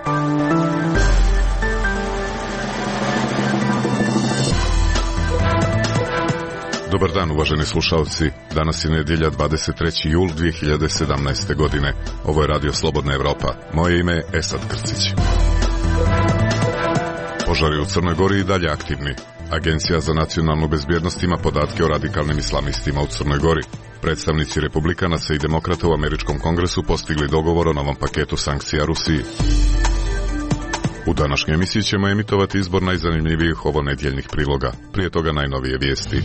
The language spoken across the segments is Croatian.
Dobar dan, uvaženi slušalci. Danas je nedjelja 23. jul 2017. godine. Ovo je Radio Slobodna Evropa. Moje ime je Esad Krcić. Požari u Crnoj Gori i dalje aktivni. Agencija za nacionalnu bezbjednost ima podatke o radikalnim islamistima u Crnoj Gori. Predstavnici republikanaca i demokrata u Američkom kongresu postigli dogovor o novom paketu sankcija Rusiji. U današnjoj emisiji ćemo emitovati izbor najzanimljivijih ovonedjeljnih priloga. Prije toga najnovije vijesti.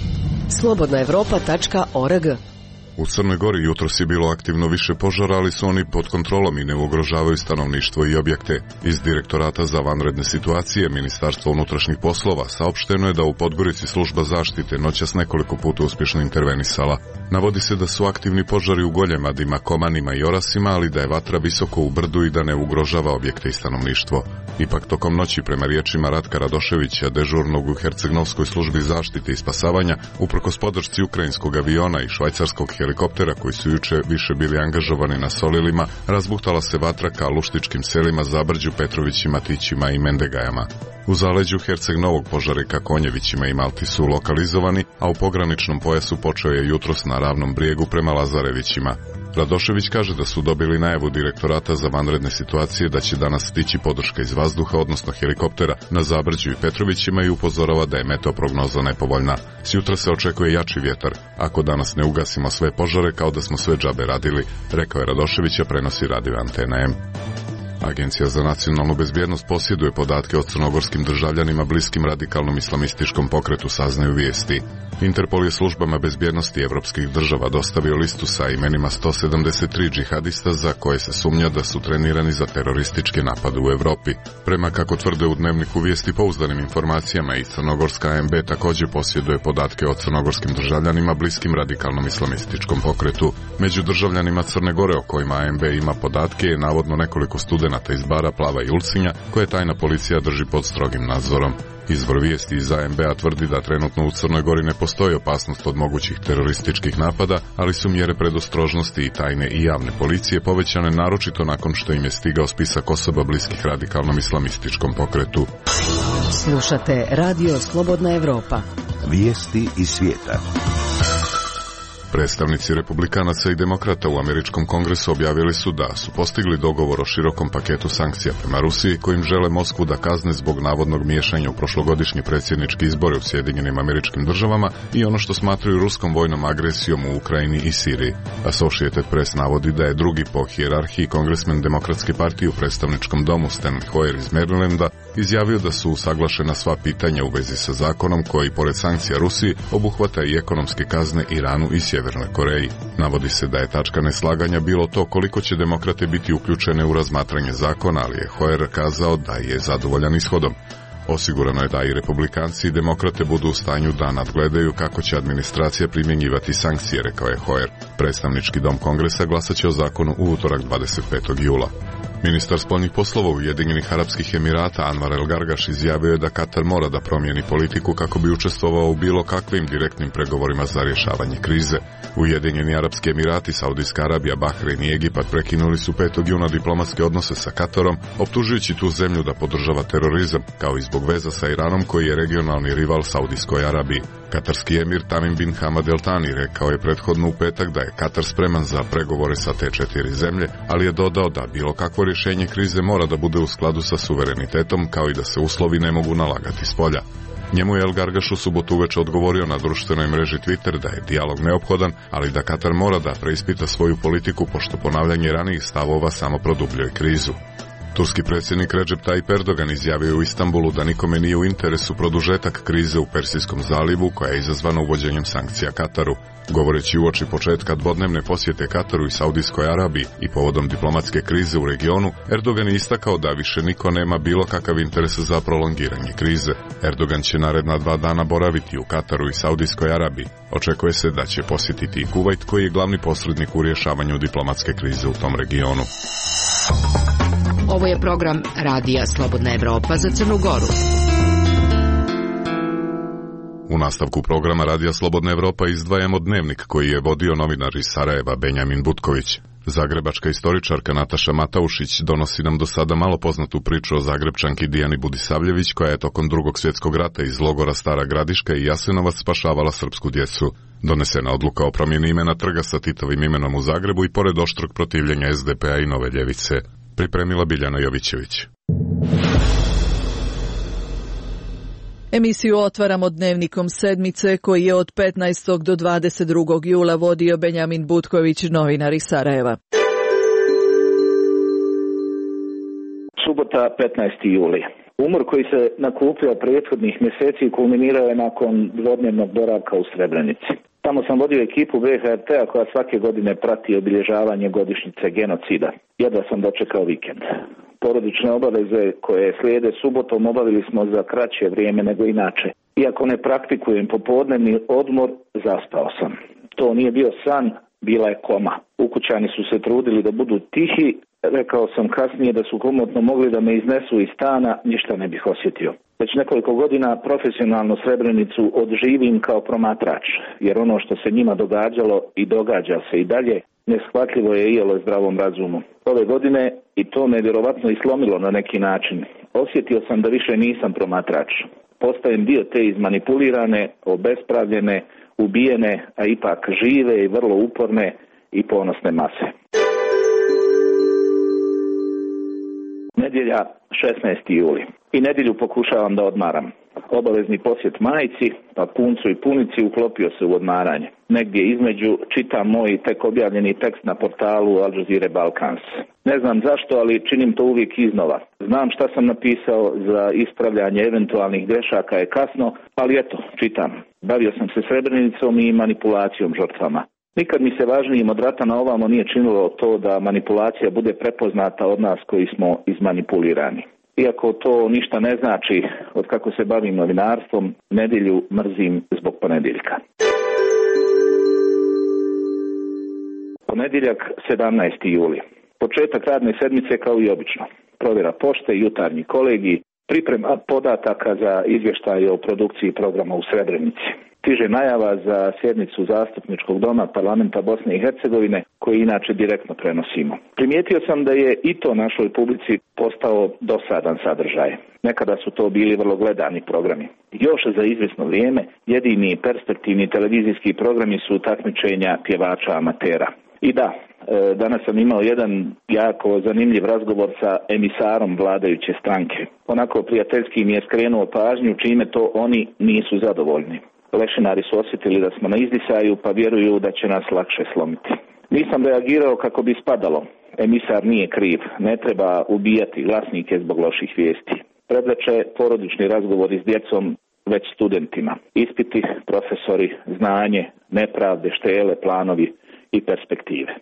slobodnaevropa.org. U Crnoj Gori jutros je bilo aktivno više požara, ali su oni pod kontrolom i ne ugrožavaju stanovništvo i objekte. Iz Direktorata za vanredne situacije Ministarstva unutrašnjih poslova saopšteno je da u Podgorici služba zaštite noćas nekoliko puta uspješno intervenisala. Navodi se da su aktivni požari u Goljemadima, Komanima i Orasima, ali da je vatra visoko u brdu i da ne ugrožava objekte i stanovništvo. Ipak tokom noći, prema riječima Ratka Radoševića, dežurnog u Hercegnovskoj službi zaštite i spasavanja, uprkos podršci ukrajinskog aviona i švajcarskog helikoptera koji su juče više bili angažovani na Solilima, razbuktala se vatra ka luštičkim selima Zabrđu, Petrovićima, Tićima i Mendegajama. U zaleđu Herceg Novog požari ka Konjevićima i Malti su lokalizovani, a u pograničnom pojasu počeo je jutros na Ravnom brijegu prema Lazarevićima. Radošević kaže da su dobili najavu Direktorata za vanredne situacije da će danas stići podrška iz vazduha, odnosno helikoptera, na Zabrđu i Petrovićima i upozorava da je meteoprognoza nepovoljna. S jutra se očekuje jači vjetar. Ako danas ne ugasimo sve požare, kao da smo sve džabe radili, rekao je Radošević, a prenosi radio Antena M. Agencija za nacionalnu bezbjednost posjeduje podatke o crnogorskim državljanima bliskim radikalnom islamističkom pokretu, saznaju vijesti. Interpol je službama bezbjednosti evropskih država dostavio listu sa imenima 173 džihadista za koje se sumnja da su trenirani za terorističke napade u Europi. Prema, kako tvrde u Dnevniku vijesti, pouzdanim informacijama, i crnogorska ANB također posjeduje podatke o crnogorskim državljanima bliskim radikalnom islamističkom pokretu. Među državljanima Crne Gore o kojima ANB ima podatke je navodno nekoliko studenata iz Bara, Plava i Ulcinja, koje tajna policija drži pod strogim nadzorom. Izvor vijesti iz ANB-a tvrdi da trenutno u Crnoj Gori ne postoji opasnost od mogućih terorističkih napada, ali su mjere predostrožnosti i tajne i javne policije povećane naročito nakon što im je stigao spisak osoba bliskih radikalnom islamističkom pokretu. Slušate Radio Slobodna Evropa. Vijesti iz svijeta. Predstavnici republikanaca i demokrata u Američkom kongresu objavili su da su postigli dogovor o širokom paketu sankcija prema Rusiji kojim žele Moskvu da kazne zbog navodnog miješanja u prošlogodišnji predsjednički izbore u Sjedinjenim Američkim Državama i ono što smatraju ruskom vojnom agresijom u Ukrajini i Siriji. Associated Press navodi da je drugi po hijerarhiji kongresmen Demokratske partije u predstavničkom domu Stanley Hoyer iz Marylanda izjavio da su usaglašena sva pitanja u vezi sa zakonom koji, pored sankcija Rusiji, obuhvata i ekonomske kazne Iranu i Sjevernoj Koreji. Navodi se da je tačka neslaganja bilo to koliko će demokrate biti uključene u razmatranje zakona, ali je Hoyer kazao da je zadovoljan ishodom. Osigurano je da i republikanci i demokrate budu u stanju da nadgledaju kako će administracija primjenjivati sankcije, rekao je Hoyer. Predstavnički dom Kongresa glasat će o zakonu u utorak 25. jula. Ministar spoljnih poslova Ujedinjenih Arapskih Emirata Anwar El Gargaš izjavio je da Katar mora da promijeni politiku kako bi učestvovao u bilo kakvim direktnim pregovorima za rješavanje krize. Ujedinjeni Arapski Emirati, Saudijska Arabija, Bahrein i Egipat prekinuli su 5. juna diplomatske odnose sa Katarom, optužujući tu zemlju da podržava terorizam, kao i zbog veza sa Iranom koji je regionalni rival Saudijskoj Arabiji. Katarski emir Tamim bin Hamad El Thani rekao je prethodno u petak da je Katar spreman za pregovore sa te 4 zemlje, ali je dodao da bilo kakvo rješenje krize mora da bude u skladu sa suverenitetom, kao i da se uslovi ne mogu nalagati spolja. Njemu je El Gargaš u subotu uveče odgovorio na društvenoj mreži Twitter da je dijalog neophodan, ali da Katar mora da preispita svoju politiku pošto ponavljanje ranijih stavova samo produbljuje krizu. Turski predsjednik Recep Tayyip Erdogan izjavio u Istanbulu da nikome nije u interesu produžetak krize u Persijskom zalivu koja je izazvana uvođenjem sankcija Kataru. Govoreći uoči početka dvodnevne posjete Kataru i Saudijskoj Arabiji i povodom diplomatske krize u regionu, Erdogan je istakao da više niko nema bilo kakav interes za prolongiranje krize. Erdogan će naredna 2 dana boraviti u Kataru i Saudijskoj Arabiji. Očekuje se da će posjetiti i Kuvajt koji je glavni posrednik u rješavanju diplomatske krize u tom regionu. Ovo je program Radija Slobodna Evropa za Crnu Goru. U nastavku programa Radija Slobodna Evropa izdvajamo dnevnik koji je vodio novinar iz Sarajeva Benjamin Butković. Zagrebačka istoričarka Nataša Mataušić donosi nam do sada malo poznatu priču o Zagrebčanki Dijani Budisavljević, koja je tokom Drugog svjetskog rata iz logora Stara Gradiška i Jasenovac spašavala srpsku djecu. Donesena odluka o promjeni imena trga sa Titovim imenom u Zagrebu i pored oštrog protivljenja SDP-a i Nove ljevice. Pripremila Biljana Jovićević. Emisiju otvaramo dnevnikom sedmice koji je od 15. do 22. jula vodio Benjamin Butković, novinar iz Sarajeva. Subota, 15. juli. Umor koji se nakupio prethodnih mjeseci kulminirao je nakon dvodnevnog boravka u Srebrenici. Tamo sam vodio ekipu BHRT-a koja svake godine prati obilježavanje godišnjice genocida. Jedva sam dočekao vikend. Porodične obaveze koje slijede subotom obavili smo za kraće vrijeme nego inače. Iako ne praktikujem popodnevni odmor, zaspao sam. To nije bio san, bila je koma. Ukućani su se trudili da budu tihi. Rekao sam kasnije da su komotno mogli da me iznesu iz stana, ništa ne bih osjetio. Već nekoliko godina profesionalno Srebrenicu odživim kao promatrač, jer ono što se njima događalo i događa se i dalje, neshvatljivo je iole zdravom razumu. Ove godine, i to me vjerovatno i slomilo na neki način, osjetio sam da više nisam promatrač. Postajem dio te izmanipulirane, obespravljene, ubijene, a ipak žive i vrlo uporne i ponosne mase. Nedjelja, 16. juli. I nedjelju pokušavam da odmaram. Obavezni posjet majci, pa puncu i punici uklopio se u odmaranje. Negdje između čitam moj tek objavljeni tekst na portalu Al Jazeera Balkans. Ne znam zašto, ali činim to uvijek iznova. Znam šta sam napisao, za ispravljanje eventualnih grešaka je kasno, ali eto, čitam. Bavio sam se Srebrenicom i manipulacijom žrtvama. Nikad mi se važnijim od rata na ovamo nije činilo to da manipulacija bude prepoznata od nas koji smo izmanipulirani. Iako to ništa ne znači, od kako se bavim novinarstvom, nedjelju mrzim zbog ponedjeljka. Ponedjeljak, 17. juli. Početak radne sedmice kao i obično. Provjera pošte, jutarnji kolegij, priprema podataka za izvještaje o produkciji programa u Srebrenici. Stiže najava za sjednicu Zastupničkog doma Parlamenta Bosne i Hercegovine, koji inače direktno prenosimo. Primijetio sam da je i to našoj publici postao dosadan sadržaj. Nekada su to bili vrlo gledani programi. Još za izvjesno vrijeme jedini perspektivni televizijski programi su takmičenja pjevača amatera. I da, danas sam imao jedan jako zanimljiv razgovor sa emisarom vladajuće stranke. Onako prijateljski mi je skrenuo pažnju čime to oni nisu zadovoljni. Lešinari su osjetili da smo na izdisaju, pa vjeruju da će nas lakše slomiti. Nisam reagirao kako bi spadalo. Emisar nije kriv, ne treba ubijati glasnike zbog loših vijesti. Predveče porodični razgovori s djecom, već studentima. Ispiti, profesori, znanje, nepravde, štele, planovi i perspektive.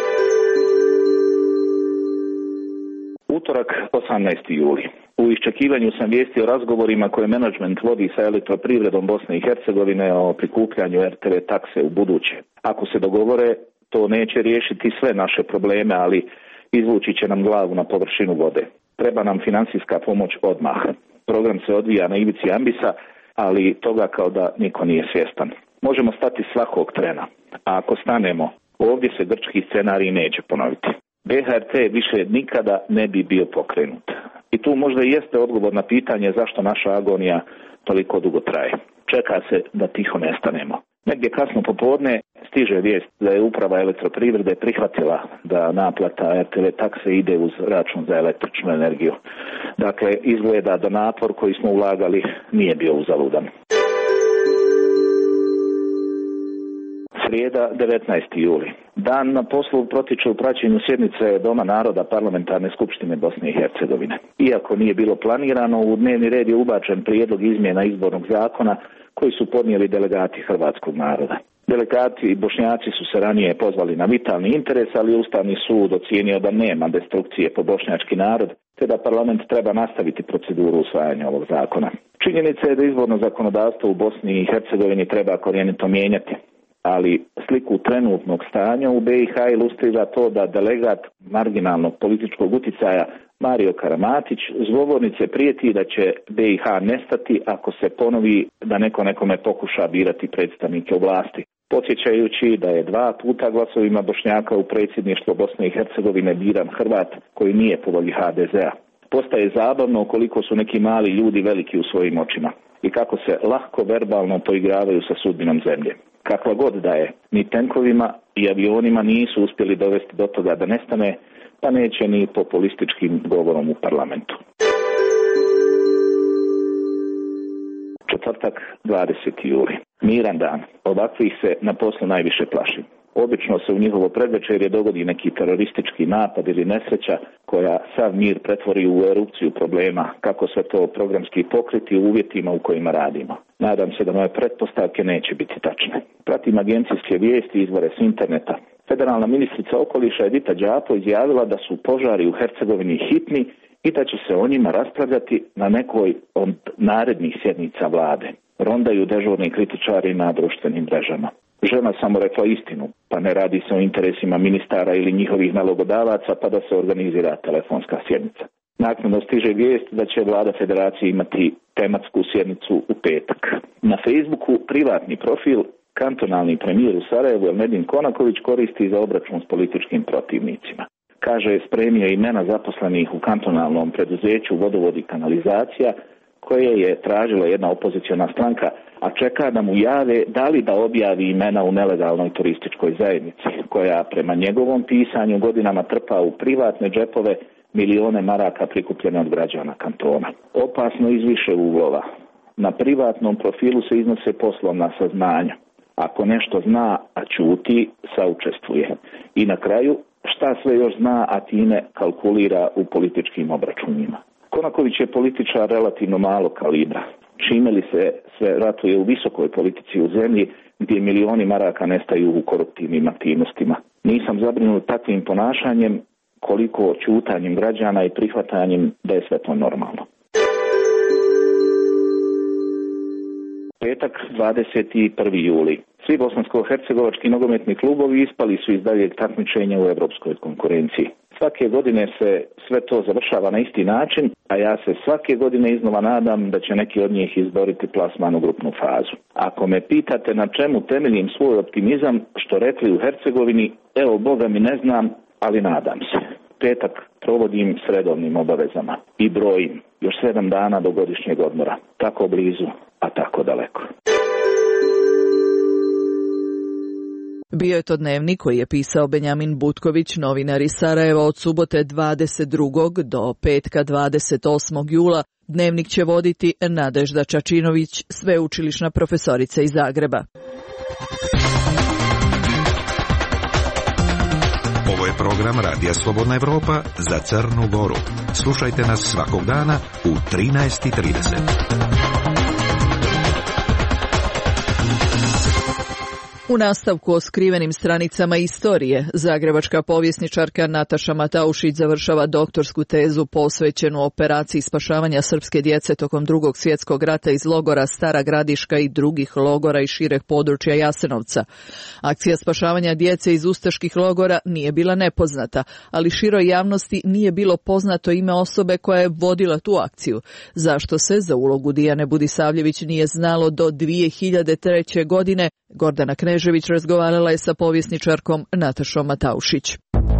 Utorak, 18. juli. U iščekivanju sam vijesti o razgovorima koje menadžment vodi sa Elektroprivredom Bosne i Hercegovine o prikupljanju RTV takse u buduće. Ako se dogovore, to neće riješiti sve naše probleme, ali izvući će nam glavu na površinu vode. Treba nam financijska pomoć odmah. Program se odvija na ivici ambisa, ali toga kao da niko nije svjestan. Možemo stati svakog trena, a ako stanemo, ovdje se grčki scenarij neće ponoviti. BHRT više nikada ne bi bio pokrenut. I tu možda i jeste odgovor na pitanje zašto naša agonija toliko dugo traje. Čeka se da tiho nestanemo. Negdje kasno popodne stiže vijest da je uprava Elektroprivrede prihvatila da naplata RTV takse ide uz račun za električnu energiju. Dakle, izgleda da napor koji smo ulagali nije bio uzaludan. Srijeda, 19. juli. Dan na poslu protiče u praćenju sjednice Doma naroda Parlamentarne skupštine Bosne i Hercegovine. Iako nije bilo planirano, u dnevni red je ubačen prijedlog izmjena izbornog zakona koji su podnijeli delegati hrvatskog naroda. Delegati i Bošnjaci su se ranije pozvali na vitalni interes, ali Ustavni sud ocijenio da nema destrukcije po bošnjački narod, te da parlament treba nastaviti proceduru usvajanja ovog zakona. Činjenica je da izborno zakonodavstvo u Bosni i Hercegovini treba korijenito mijenjati. ali sliku trenutnog stanja u BiH ilustrira to da delegat marginalnog političkog uticaja Mario Karamatić s govornice prijeti da će BiH nestati ako se ponovi da neko nekome pokuša birati predstavnike u vlasti. Podsjećajući da je 2 puta glasovima Bošnjaka u predsjedništvo Bosne i Hercegovine biran Hrvat koji nije po volji HDZ-a. Postaje zabavno koliko su neki mali ljudi veliki u svojim očima i kako se lahko verbalno poigravaju sa sudbinom zemlje. Kakva god da je, ni tenkovima i avionima nisu uspjeli dovesti do toga da nestane, pa neće ni populističkim govorom u parlamentu. Četvrtak, 20. juli. Miran dan. Ovakvih se na poslu najviše plašim. Obično se u njihovo predvečerje dogodi neki teroristički napad ili nesreća koja sav mir pretvori u erupciju problema, kako sve to programski pokriti u uvjetima u kojima radimo. Nadam se da moje pretpostavke neće biti tačne. Pratim agencijske vijesti i izvore s interneta. Federalna ministrica okoliša Edita Đapo izjavila da su požari u Hercegovini hitni i da će se o njima raspravljati na nekoj od narednih sjednica vlade. Rondaju dežurni kritičari na društvenim mrežama. Žena samo rekla istinu, pa ne radi se o interesima ministara ili njihovih nalogodavaca, pa da se organizira telefonska sjednica. Naknadno stiže vijest da će vlada federacije imati tematsku sjednicu u petak. Na Facebooku privatni profil kantonalni premijer u Sarajevu Elmedin Konaković koristi za obračun s političkim protivnicima. Kaže, spremio imena zaposlenih u kantonalnom preduzeću Vodovod i kanalizacija, koje je tražila jedna opoziciona stranka, a čeka da mu jave da li da objavi imena u nelegalnoj turističkoj zajednici, koja prema njegovom pisanju godinama trpa u privatne džepove milione maraka prikupljene od građana kantona. Opasno iz više uglova. Na privatnom profilu se iznose poslovna saznanja. Ako nešto zna, a ćuti, saučestvuje. I na kraju, šta sve još zna, a time kalkulira u političkim obračunima. Konaković je političar relativno malo kalibra. Čime li se sve ratuje u visokoj politici u zemlji gdje milioni maraka nestaju u koruptivnim aktivnostima. Nisam zabrinut takvim ponašanjem koliko ćutanjem građana i prihvatanjem da je sve to normalno. Petak, 21. juli. Svi bosansko-hercegovački nogometni klubovi ispali su iz daljeg takmičenja u europskoj konkurenciji. Svake godine se sve to završava na isti način, a ja se svake godine iznova nadam da će neki od njih izboriti plasman u grupnu fazu. Ako me pitate na čemu temeljim svoj optimizam, što rekli u Hercegovini, evo Boga mi ne znam, ali nadam se. Petak provodim s redovnim obavezama i brojim još 7 dana do godišnjeg odmora. Tako blizu, a tako daleko. Bio je to dnevnik koji je pisao Benjamin Butković, novinar iz Sarajeva, od subote 22. do petka 28. jula. Dnevnik će voditi Nadežda Čačinović, sveučilišna profesorica iz Zagreba. Ovo je program Radija Slobodna Evropa za Crnu Goru. Slušajte nas svakog dana u 13:30. U nastavku o skrivenim stranicama istorije, zagrebačka povjesničarka Nataša Mataušić završava doktorsku tezu posvećenu operaciji spašavanja srpske djece tokom Drugog svjetskog rata iz logora Stara Gradiška i drugih logora i šireg područja Jasenovca. Akcija spašavanja djece iz ustaških logora nije bila nepoznata, ali široj javnosti nije bilo poznato ime osobe koja je vodila tu akciju. Zašto se za ulogu Dijane Budisavljević nije znalo do 2003. godine, Gordana Knežević razgovarala je sa povjesničarkom Natašom Mataušić.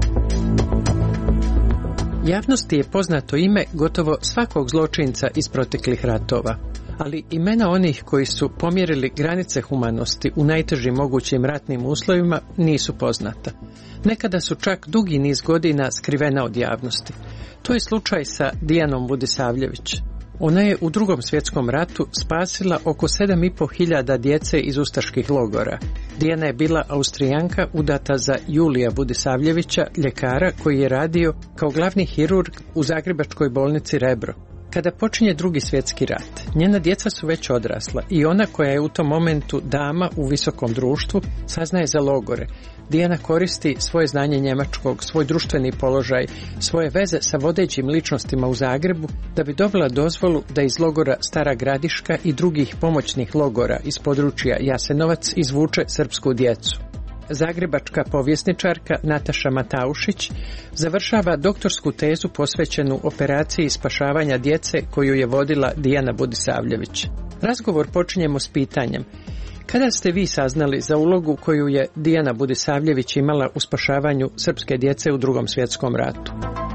Javnosti je poznato ime gotovo svakog zločinca iz proteklih ratova, ali imena onih koji su pomjerili granice humanosti u najtežim mogućim ratnim uslovima nisu poznata. Nekada su čak dugi niz godina skrivena od javnosti. To je slučaj sa Dijanom Budisavljević. Ona je u Drugom svjetskom ratu spasila oko 7.500 djece iz ustaških logora. Dijana je bila Austrijanka udata za Julija Budisavljevića, ljekara koji je radio kao glavni hirurg u zagrebačkoj bolnici Rebro. Kada počinje Drugi svjetski rat, njena djeca su već odrasla i ona koja je u tom momentu dama u visokom društvu saznaje za logore. Dijana koristi svoje znanje njemačkog, svoj društveni položaj, svoje veze sa vodećim ličnostima u Zagrebu da bi dobila dozvolu da iz logora Stara Gradiška i drugih pomoćnih logora iz područja Jasenovac izvuče srpsku djecu. Zagrebačka povjesničarka Nataša Mataušić završava doktorsku tezu posvećenu operaciji spašavanja djece koju je vodila Dijana Budisavljević. Razgovor počinjemo s pitanjem: kada ste vi saznali za ulogu koju je Dijana Budisavljević imala u spašavanju srpske djece u Drugom svjetskom ratu?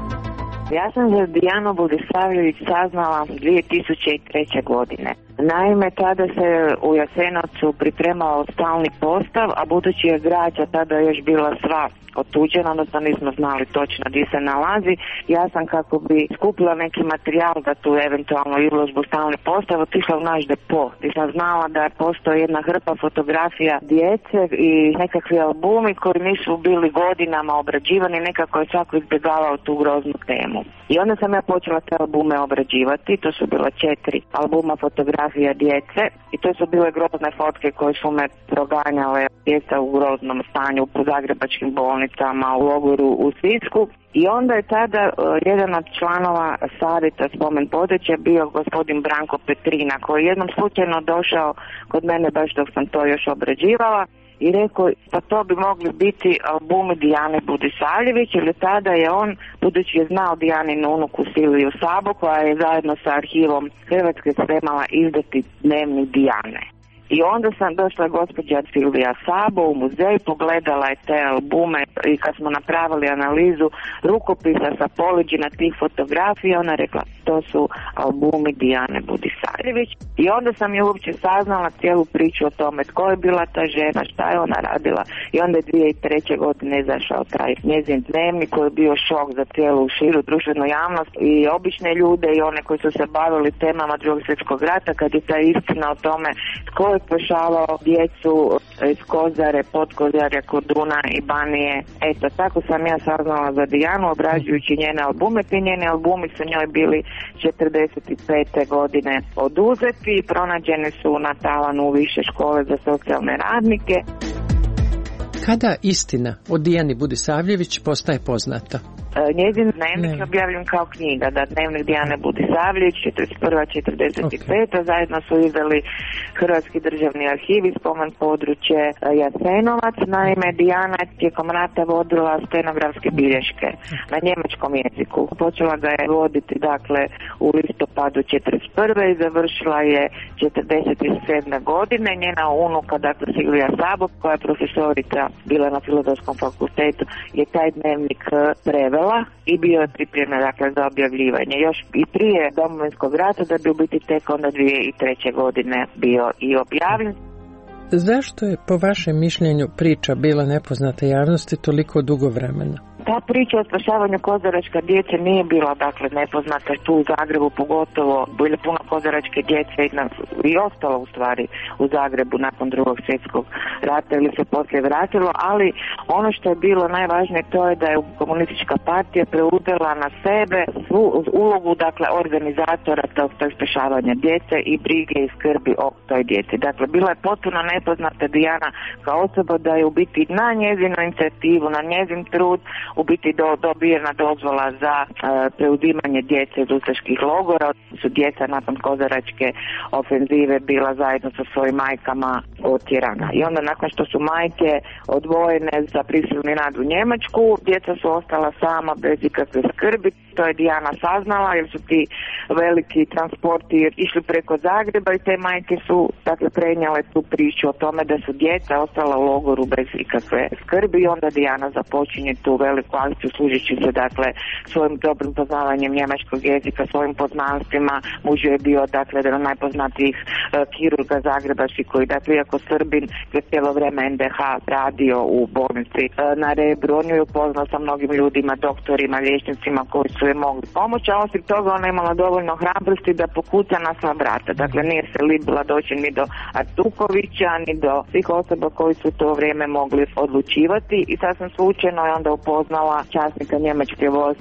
Ja sam za Dijanu Budisavljević saznala 2003. godine. Naime, tada se u Jasenovcu pripremao stalni postav, a budući je građa tada još bila sva otuđena, odnosno nismo znali točno gdje se nalazi, ja sam kako bi skupila neki materijal za tu eventualnu izložbu stalni postav otišla u naš depo, gdje sam znala da postoji jedna hrpa fotografija djece i nekakvi albumi koji nisu bili godinama obrađivani, nekako je svako izbjegavao tu groznu temu. I onda sam ja počela te albume obrađivati, to su bila 4 albuma fotografija djece i to su bile grozne fotke koje su me proganjale, djeca u groznom stanju po zagrebačkim bolnicama, u logoru u Sisku. I onda je tada jedan od članova savjeta spomen područja bio gospodin Branko Petrina, koji je jednom slučajno došao kod mene baš dok sam to još obrađivala i rekao pa to bi mogli biti albumi Dijane Budisavljević, jer tada je on, budući je znao Dijaninu unuku Silviju Sabo, koja je zajedno sa arhivom Hrvatske spremala izdati dnevnik Dijane. I onda sam došla gospođa Silvija Sabo u muzej, pogledala je te albume i kad smo napravili analizu rukopisa sa poliđina tih fotografija, ona rekla to su albumi Dijane Budisavljević. I onda sam je uopće saznala cijelu priču o tome tko je bila ta žena, šta je ona radila. I onda je 2003. godine izašao taj njezin dnevnik koji je bio šok za cijelu širu društvenu javnost i obične ljude i one koji su se bavili temama Drugog svjetskog rata, kad je ta istina o tome tko je spašavao djecu iz Kozare, Podkozarja, Korduna i Banije. Eto, tako sam ja saznala za Dijanu obrađujući njene albume. Ti njeni albumi su njoj bili 45. godine oduzeti i pronađeni su na tavanu u Više škole za socijalne radnike. Kada istina o Dijani Budisavljević postaje poznata? Njezin dnevnik je objavljen kao knjiga, da dnevnik Dijane Budisavljević 41-45, zajedno su izdali Hrvatski državni arhiv i spomen područje Jasenovac. Naime, Dijana je tijekom rata vodila stenografske bilješke na njemačkom jeziku. Počela ga je voditi dakle u listopadu 41. i završila je 47. godine. Njena unuka, dakle Silvija Sabo, koja je profesorica bila na Filozofskom fakultetu, je taj dnevnik prevela i bio je pripremljen dakle za objavljivanje još i prije Domovinskog rata, da bi u biti tek onda 2003. godine bio i objavljen. Zašto je po vašem mišljenju priča bila nepoznata javnosti toliko dugo vremena? Ta priča o spašavanju kozaračke djece nije bila dakle nepoznata tu u Zagrebu, pogotovo bilo puno kozaračke djece i ostalo u stvari u Zagrebu nakon Drugog svjetskog rata ili se poslije vratilo, ali ono što je bilo najvažnije to je da je komunistička partija preuzela na sebe svu ulogu dakle organizatora tog spašavanja djece i brige i skrbi o toj djeci. Dakle, bila je potpuno nepoznata Dijana kao osoba, da je u biti na njezinu inicijativu, na njezin trud u biti dobijena dozvola za preuzimanje djece iz ustaških logora. Su djeca nakon kozaračke ofenzive bila zajedno sa svojim majkama otjerana. I onda nakon što su majke odvojene za prisilni rad u Njemačku, djeca su ostala sama bez ikakve skrbi. To je Dijana saznala jer su ti veliki transporti išli preko Zagreba i te majke su dakle prenijele tu priču o tome da su djeca ostala u logoru bez ikakve skrbi i onda Dijana započinje tu veliku akciju služeći se dakle svojim dobrim poznavanjem njemačkog jezika, svojim poznanstvima. Muž je bio dakle jedan od najpoznatijih kirurga zagrebačkih koji dakle iako Srbin je cijelo vrijeme NDH radio u bolnici na Rebru. On je upoznao sa mnogim ljudima, doktorima, liječnicima koji su je mogli pomoći, a osim toga ona je imala dovoljno hrabrosti da pokuca na sva vrata. Dakle, nije se libila doći ni do Artukovića, ni do svih osoba koji su to vrijeme mogli odlučivati i sasvim slučajno je onda upoznala časnika njemačke vojske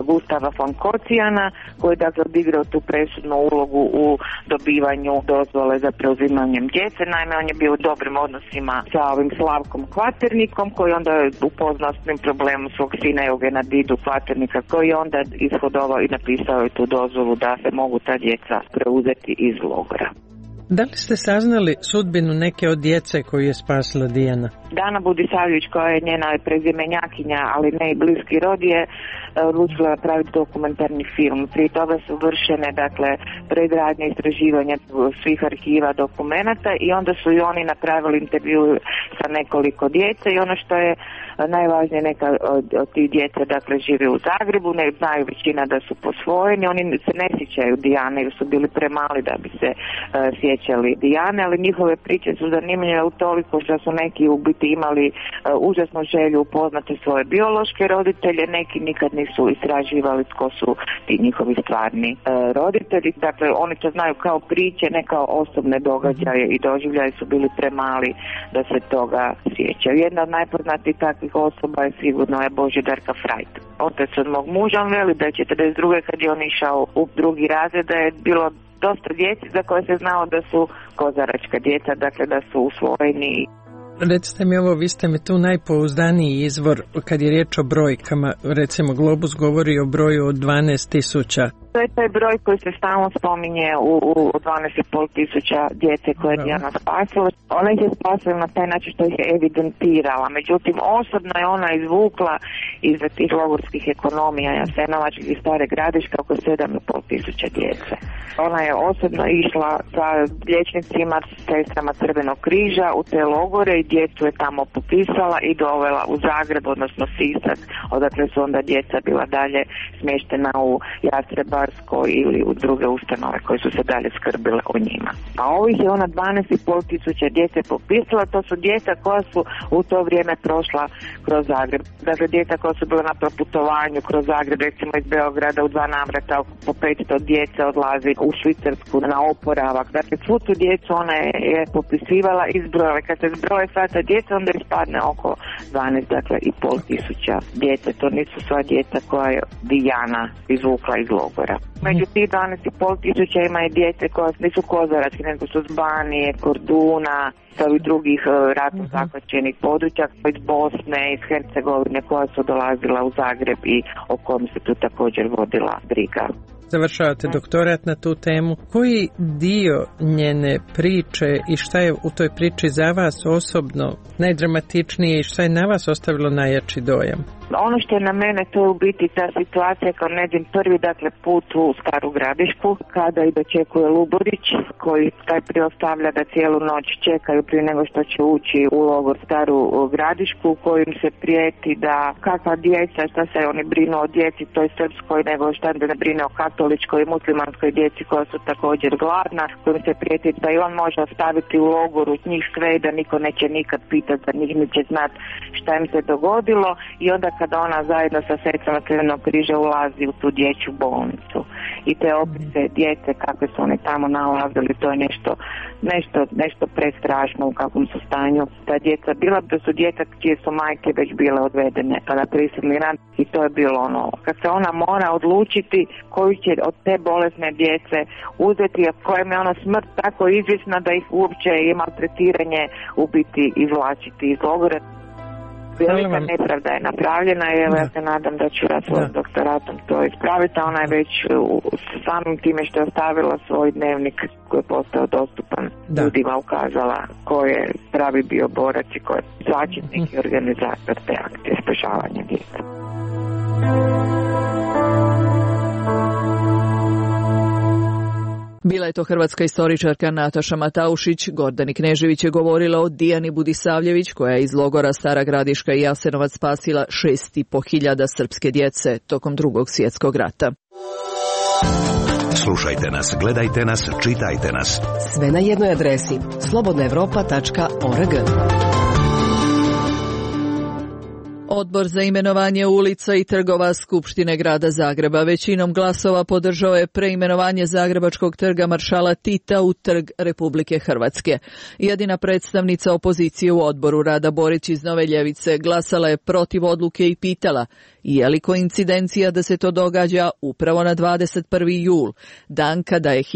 Gustava von Kocijana, koji je dakle odigrao tu presudnu ulogu u dobivanju dozvole za preuzimanjem djece. Naime, on je bio u dobrim odnosima sa ovim Slavkom Kvaternikom, koji onda je upoznao s tim problemom svog sina Eugena Didu Kvaternika, koji je onda ishodovao i napisao je tu dozvolu da se mogu ta djeca preuzeti iz logora. Da li ste saznali sudbinu neke od djece koju je spasila Dijana? Dana Budisavljević, koja je njena prezimenjakinja, ali ne i bliski rod, je odlučila napraviti dokumentarni film. Prije toga su vršene, dakle, predradnje istraživanja svih arhiva dokumenata i onda su i oni napravili intervju sa nekoliko djece i ono što je najvažnije, neka od tih djece, dakle, žive u Zagrebu, ne znaju većina da su posvojeni, oni se ne sjećaju Dijane jer su bili premali da bi se sjećali Dijane, ali njihove priče su zanimljive u toliko što su neki u biti imali užasnu želju upoznati svoje biološke roditelje, neki nikad nisu istraživali tko su ti njihovi stvarni roditelji. Dakle, oni to znaju kao priče, ne kao osobne događaje i doživljaje, su bili premali da se toga sjećaju. Jedna od najpoznatijih takvih osoba je sigurno Božidarka Frajt. Otac od mog muža, on veli da je 42. kad je on išao u drugi razred, da je bilo dosta djeci za koje se znao da su kozaračka djeca, dakle da su usvojeni. Recite mi ovo, vi ste mi tu najpouzdaniji izvor kad je riječ o brojkama. Recimo, Globus govori o broju od 12.000. To je taj broj koji se stalno spominje u 12.500 djece koje je Dijana spasila. Ona ih je spasila na taj način što ih je evidentirala. Međutim, osobno je ona izvukla iz tih logorskih ekonomija Jasenovačkih i Stare Gradiške oko 7.500 djece. Ona je osobno išla sa liječnicima, sestrama Crvenog križa u te logore i djecu je tamo popisala i dovela u Zagreb, odnosno Sisak, odakle su onda djeca bila dalje smještena u Jastrebarsko ili u druge ustanove koje su se dalje skrbile o njima. A ovih je ona 12.500 djece popisala, to su djeca koja su u to vrijeme prošla kroz Zagreb. Dakle, djeca koja su bila na proputovanju kroz Zagreb, recimo iz Beograda u 2 navrata po 500 djece odlazi u Švicarsku na oporavak. Dakle, svu tu djecu ona je popisivala, izbrojala. Kad se zbroje sva ta djeca, onda ispadne oko 12.500 djece. To nisu sva djeca koja je Dijana izvukla iz logora. Među tih 12.500 ima i djece koja nisu kozarački, nego su s Banije, Korduna, sa ovih drugih ratno zahvaćenih područja, iz Bosne, iz Hercegovine, koja su dolazila u Zagreb i o kom se tu također vodila briga. Završavate doktorat na tu temu. Koji dio njene priče i šta je u toj priči za vas osobno najdramatičnije i šta je na vas ostavilo najjači dojam? Ono što je na mene, to je u biti ta situacija kao njezin prvi, dakle, put u Staru Gradišku, kada i dočekuje Luborić, koji taj priostavlja da cijelu noć čekaju prije nego što će ući u logor Staru Gradišku, kojim se prijeti da kakva djeca, šta se oni brinu o djeci toj srpskoj, nego šta ne brine o katoličkoj i muslimanskoj djeci koja su također gladna, kojim se prijeti da i on može ostaviti u logoru njih sve i da niko neće nikad pitati, da njih neće znati šta im se dogodilo, i onda kada ona zajedno sa sestrama Crvenog križa ulazi u tu dječju bolnicu i te opise djece kakve su oni tamo nalazili, to je nešto prestrašno u kakvom su stanju ta djeca bila, da su djeca čije su majke već bile odvedene na prisilni rad, i to je bilo ono kad se ona mora odlučiti koju će od te bolesne djece uzeti, a kojem je ona smrt tako izvjesna da ih uopće i maltretiranje u biti izvlačiti iz logora. Velika nepravda je napravljena i evo ja se nadam da ću ja svojim doktoratom to ispraviti, a ona je već samim time što je ostavila svoj dnevnik koji je postao dostupan ljudima ukazala ko je pravi bio borac i ko je začetnik i organizator te akcije spašavanja djece. Bila je to hrvatska istoričarka Nataša Mataušić. Gordani Knežević je govorila o Dijani Budisavljević, koja je iz logora Stara Gradiška i Jasenovac spasila 6.500 srpske djece tokom Drugog svjetskog rata. Slušajte nas, gledajte nas, čitajte nas. Sve na jednoj adresi slobodnaevropa.org. Odbor za imenovanje ulica i trgova Skupštine grada Zagreba većinom glasova podržao je preimenovanje Zagrebačkog trga Maršala Tita u Trg Republike Hrvatske. Jedina predstavnica opozicije u odboru, Rada Borić iz Nove Ljevice, glasala je protiv odluke i pitala I je li koincidencija da se to događa upravo na 21. jul, dan kada je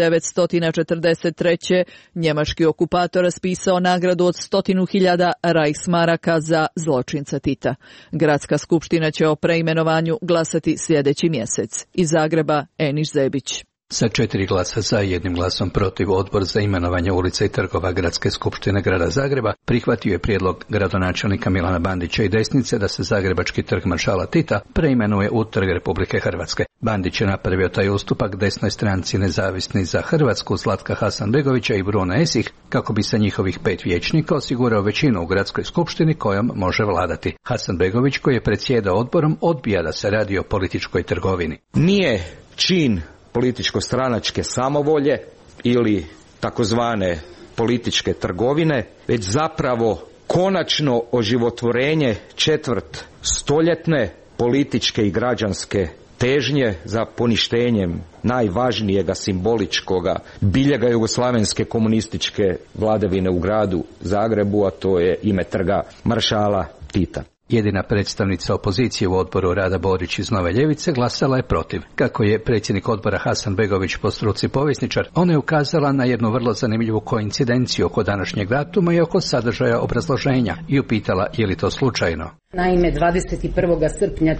1943. njemački okupator raspisao nagradu od 100.000 Reichsmaraka za zločinca Tita. Gradska skupština će o preimenovanju glasati sljedeći mjesec. Iz Zagreba, Eniš Zebić. Sa 4 glasa za i 1 glasom protiv, Odbor za imenovanje ulica i trgova Gradske skupštine grada Zagreba prihvatio je prijedlog gradonačelnika Milana Bandića i desnice da se Zagrebački trg maršala Tita preimenuje u Trg Republike Hrvatske. Bandić je napravio taj ustupak desnoj stranci Nezavisni za Hrvatsku Zlatka Hasanbegovića i Bruna Esih kako bi se njihovih 5 vijećnika osigurao većinu u Gradskoj skupštini kojom može vladati. Hasanbegović, koji je predsjedao odborom, odbija da se radi o političkoj trgovini. Nije čin političko-stranačke samovolje ili takozvane političke trgovine, već zapravo konačno oživotvorenje četvrt stoljetne političke i građanske težnje za poništenjem najvažnijega simboličkoga biljega jugoslavenske komunističke vladavine u gradu Zagrebu, a to je ime trga maršala Tita. Jedina predstavnica opozicije u odboru Rada Borić iz Nove ljevice glasala je protiv. Kako je predsjednik odbora Hasanbegović po struci povjesničar, ona je ukazala na jednu vrlo zanimljivu koincidenciju oko današnjeg datuma i oko sadržaja obrazloženja i upitala je li to slučajno. Naime, 21. srpnja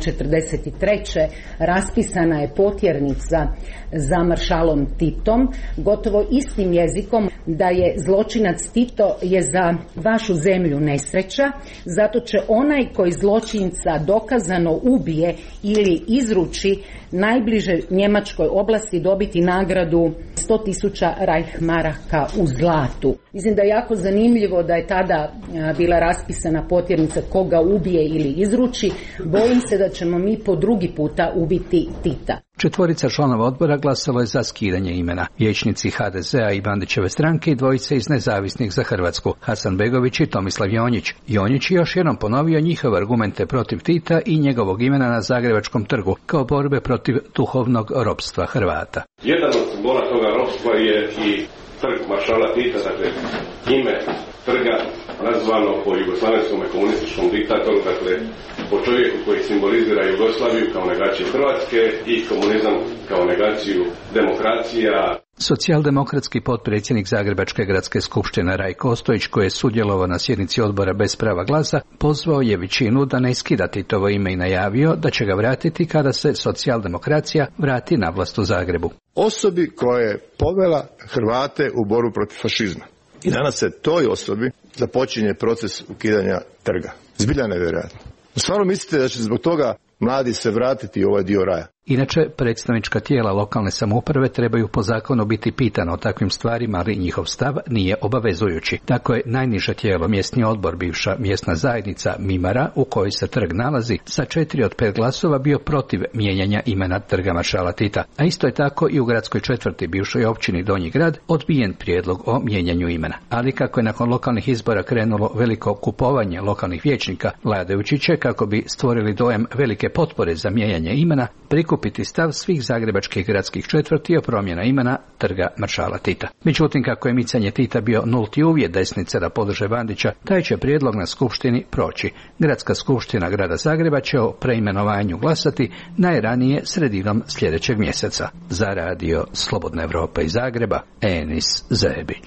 1943. raspisana je potjernica za maršalom Titom, gotovo istim jezikom, da je zločinac Tito je za vašu zemlju nesreća, zato će onaj koji zločinca dokazano ubije ili izruči najbliže njemačkoj oblasti dobiti nagradu 100.000 Reichsmaraka u zlatu. Mislim da je jako zanimljivo da je tada bila raspisana potjernica koga ubije ili izruči. Bojim se da ćemo mi po drugi puta ubiti Tita. 4 članova odbora glasalo je za skidanje imena. Vijećnici HDZ-a i Bandićeve stranke i 2 iz Nezavisnih za Hrvatsku, Hasanbegović i Tomislav Jonjić. Jonjić je još jednom ponovio njihove argumente protiv Tita i njegovog imena na Zagrebačkom trgu kao borbe protiv duhovnog ropstva Hrvata. Jedan od simbola toga ropstva je i trg maršala Tita, dakle ime trga nazvano po jugoslavenskom komunističkom diktatoru, dakle po čovjeku koji simbolizira Jugoslaviju kao negaciju Hrvatske i komunizam kao negaciju demokracija. Socijaldemokratski potpredsjednik Zagrebačke gradske skupštine Rajko Ostojić, koji je sudjelovao na sjednici odbora bez prava glasa, pozvao je većinu da ne skida Titovo ime i najavio da će ga vratiti kada se socijaldemokracija vrati na vlast u Zagrebu. Osobi koja je povela Hrvate u borbu protiv fašizma. I danas se toj osobi započinje proces ukidanja trga. Zbilja nevjerojatno. Stvarno mislite da će zbog toga mladi se vratiti u ovaj dio raja? Inače, predstavnička tijela lokalne samouprave trebaju po zakonu biti pitana o takvim stvarima, ali njihov stav nije obavezujući. Tako je najniže tijelo, mjesni odbor, bivša mjesna zajednica Mimara, u kojoj se trg nalazi, sa 4 od 5 glasova bio protiv mijenjanja imena trga maršala Tita. A isto je tako i u gradskoj četvrti, bivšoj općini Donji grad, odbijen prijedlog o mijenjanju imena. Ali kako je nakon lokalnih izbora krenulo veliko kupovanje lokalnih vijećnika, vladajući će, kako bi stvorili dojam velike potpore za mijenjanje imena, prikupiti stav svih zagrebačkih gradskih četvrti o promjena imena trga maršala Tita. Međutim, kako je micanje Tita bio nulti uvjet desnice da podrže Bandića, taj će prijedlog na skupštini proći. Gradska skupština grada Zagreba će o preimenovanju glasati najranije sredinom sljedećeg mjeseca. Za radio Slobodna Evropa iz Zagreba, Enis Zebić.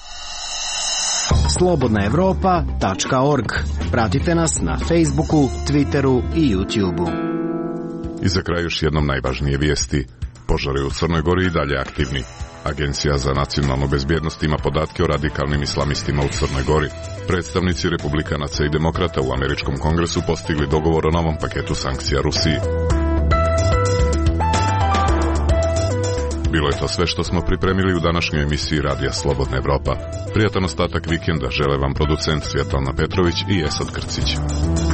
slobodnaevropa.org. Pratite nas na Facebooku, Twitteru i YouTubeu. I za kraj još jednom najvažnije vijesti. Požari u Crnoj Gori i dalje aktivni. Agencija za nacionalnu bezbjednost ima podatke o radikalnim islamistima u Crnoj Gori. Predstavnici republikanaca i demokrata u američkom kongresu postigli dogovor o novom paketu sankcija Rusiji. Bilo je to sve što smo pripremili u današnjoj emisiji Radija Slobodna Evropa. Prijatan ostatak vikenda žele vam producent Svjetlana Petrović i Esad Krcić.